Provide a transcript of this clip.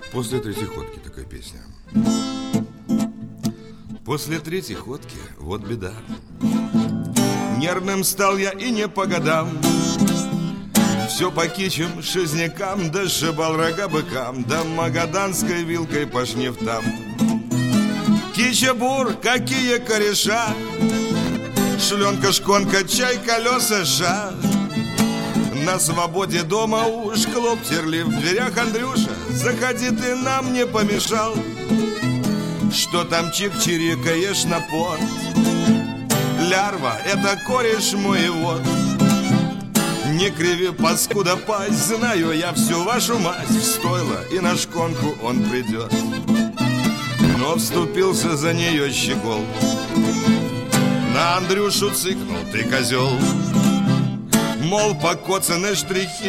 После третьей ходки такая песня. После третьей ходки вот беда. Нервным стал я и не по годам. Все по кичам, шизнякам, да сшибал рога быкам, да магаданской вилкой по шнифтам. Кича-бур, какие кореша, шленка, шконка, чай, колеса, жа. На свободе дома уж клоп терли в дверях Андрюша. Заходи, ты нам не помешал. Что там чик-чирикаешь на пот? Лярва, это кореш мой вот. Не криви, паскуда, пасть. Знаю я всю вашу мать. В стойло и на шконку он придет. Но вступился за нее щегол. На Андрюшу цыкнул: ты козел. Мол, покоцаны штрихи